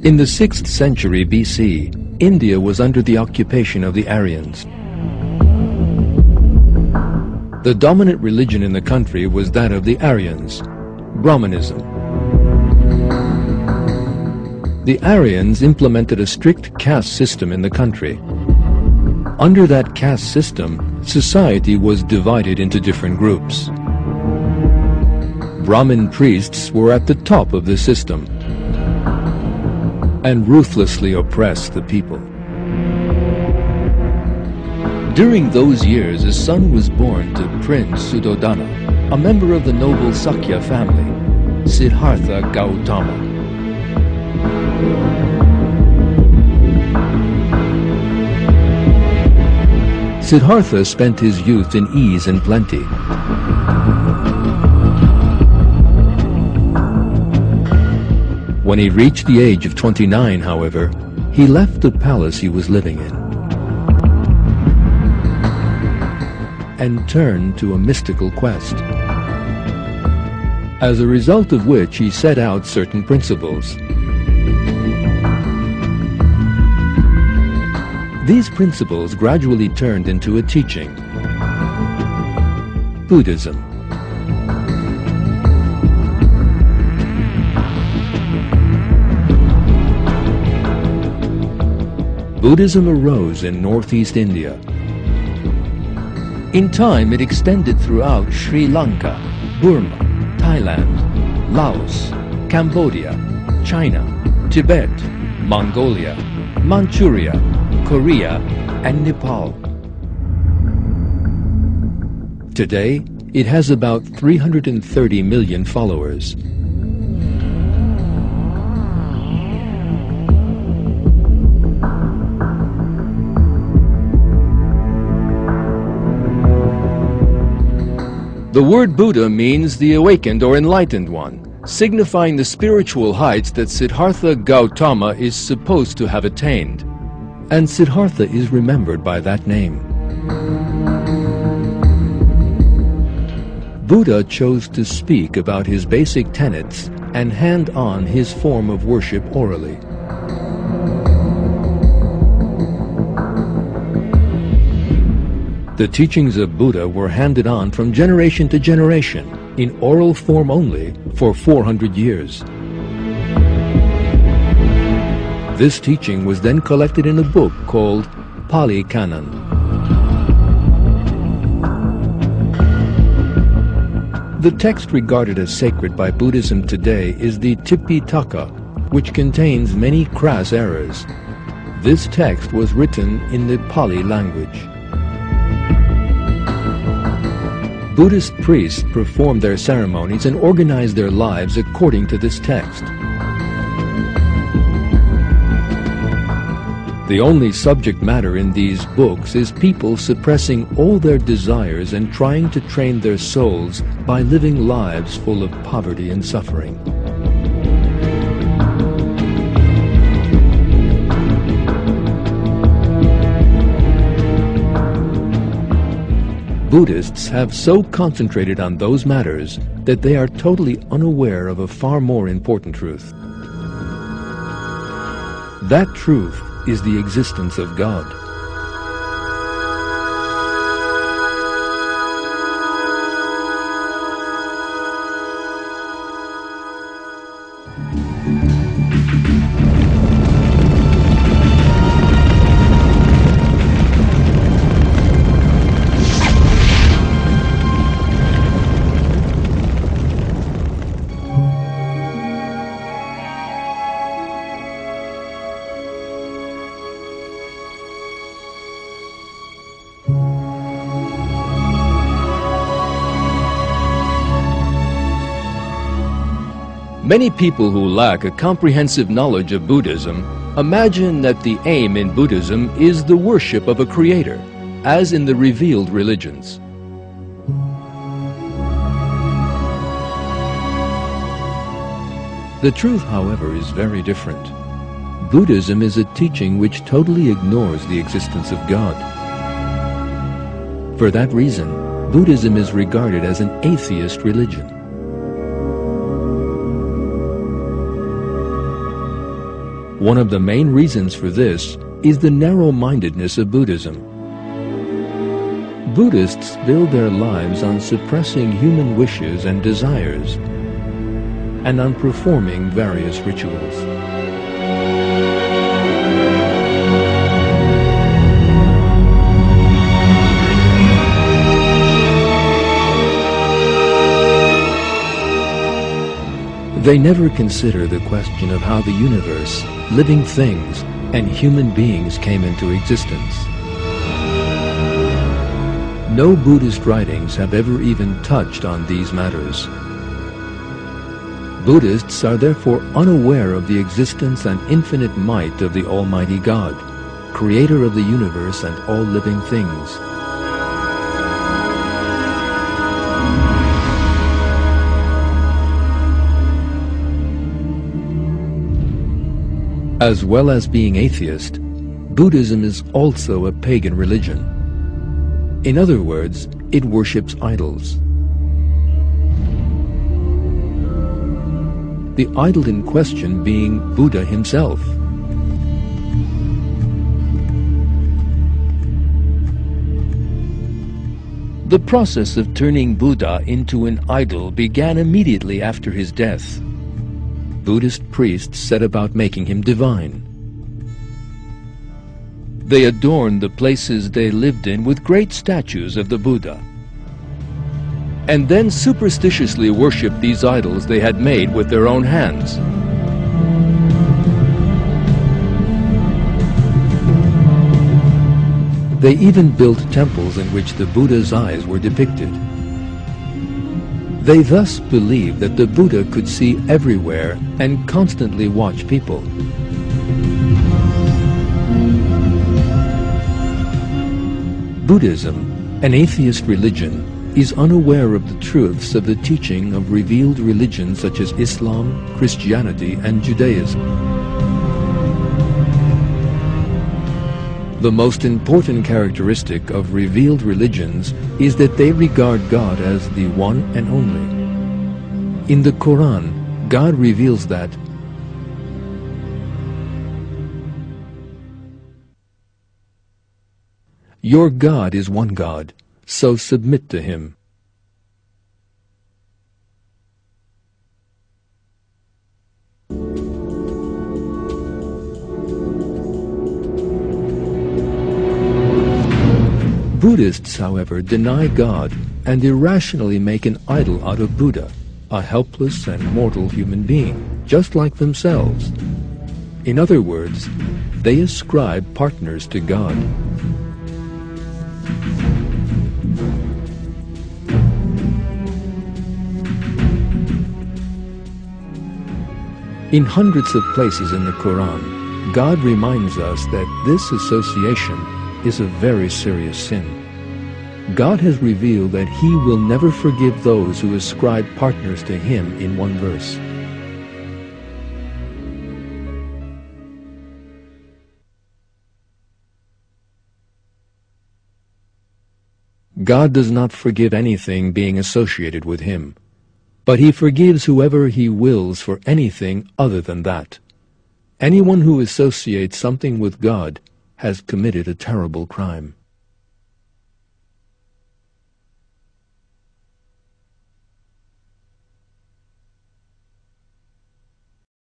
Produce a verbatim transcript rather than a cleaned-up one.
In the sixth century B C, India was under the occupation of the Aryans. The dominant religion in the country was that of the Aryans, Brahmanism. The Aryans implemented a strict caste system in the country. Under that caste system, society was divided into different groups. Brahmin priests were at the top of the system and ruthlessly oppressed the people. During those years, a son was born to Prince Suddhodana, a member of the noble Sakya family, Siddhartha Gautama. Siddhartha spent his youth in ease and plenty. When he reached the age of twenty-nine, however, he left the palace he was living in and turned to a mystical quest, as a result of which he set out certain principles. These principles gradually turned into a teaching, Buddhism. Buddhism arose in northeast India. In time, it extended throughout Sri Lanka, Burma, Thailand, Laos, Cambodia, China, Tibet, Mongolia, Manchuria, Korea, and Nepal. Today, it has about three hundred thirty million followers. The word Buddha means the awakened or enlightened one, signifying the spiritual heights that Siddhartha Gautama is supposed to have attained. And Siddhartha is remembered by that name. Buddha chose to speak about his basic tenets and hand on his form of worship orally. The teachings of Buddha were handed on from generation to generation, in oral form only, for four hundred years. This teaching was then collected in a book called Pali Canon. The text regarded as sacred by Buddhism today is the Tipitaka, which contains many crass errors. This text was written in the Pali language. Buddhist priests performed their ceremonies and organized their lives according to this text. The only subject matter in these books is people suppressing all their desires and trying to train their souls by living lives full of poverty and suffering. Buddhists have so concentrated on those matters that they are totally unaware of a far more important truth. That truth is the existence of God. Many people who lack a comprehensive knowledge of Buddhism imagine that the aim in Buddhism is the worship of a creator, as in the revealed religions. The truth, however, is very different. Buddhism is a teaching which totally ignores the existence of God. For that reason, Buddhism is regarded as an atheist religion. One of the main reasons for this is the narrow-mindedness of Buddhism. Buddhists build their lives on suppressing human wishes and desires, and on performing various rituals. They never consider the question of how the universe, living things, and human beings came into existence. No Buddhist writings have ever even touched on these matters. Buddhists are therefore unaware of the existence and infinite might of the Almighty God, creator of the universe and all living things. As well as being atheist, Buddhism is also a pagan religion. In other words, it worships idols. The idol in question being Buddha himself. The process of turning Buddha into an idol began immediately after his death. Buddhist priests set about making him divine. They adorned the places they lived in with great statues of the Buddha, and then superstitiously worshipped these idols they had made with their own hands. They even built temples in which the Buddha's eyes were depicted. They thus believed that the Buddha could see everywhere and constantly watch people. Buddhism, an atheist religion, is unaware of the truths of the teaching of revealed religions such as Islam, Christianity, and Judaism. The most important characteristic of revealed religions is that they regard God as the one and only. In the Quran, God reveals that your God is one God, so submit to him. Buddhists, however, deny God and irrationally make an idol out of Buddha, a helpless and mortal human being, just like themselves. In other words, they ascribe partners to God. In hundreds of places in the Quran, God reminds us that this association is a very serious sin. God has revealed that he will never forgive those who ascribe partners to him in one verse. God does not forgive anything being associated with him, but he forgives whoever he wills for anything other than that. Anyone who associates something with God has committed a terrible crime.